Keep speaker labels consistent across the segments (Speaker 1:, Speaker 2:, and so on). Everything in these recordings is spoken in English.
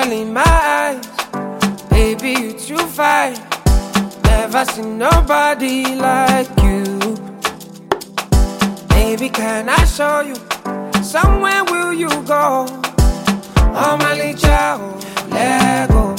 Speaker 1: angel in my eyes. Baby, you too fine. Never seen nobody like you. Baby, can I show you? Somewhere will you go? Oh, my little Lego.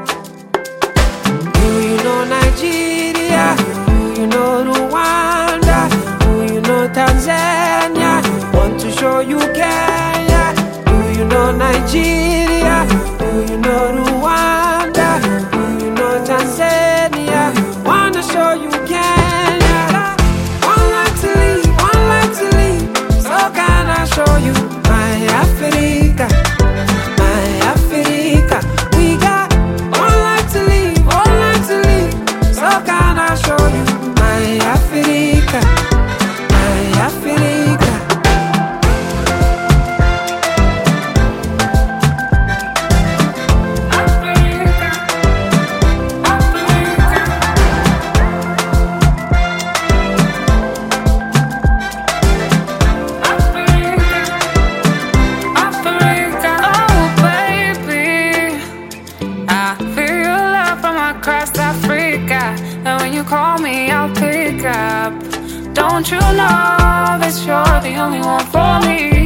Speaker 1: Do you know Nigeria? Do you know Rwanda? Do you know Tanzania? Want to show you Kenya? Do you know Nigeria? Do you know Rwanda? Do you know Tanzania? Wanna show you Kenya? One life to live, one life to live. So can I show you my Africa? My Africa. We got one life to live, one life to live. So can I show you my Africa? My Africa.
Speaker 2: Across Africa, and when you call me, I'll pick up. Don't you know that you're the only one for me?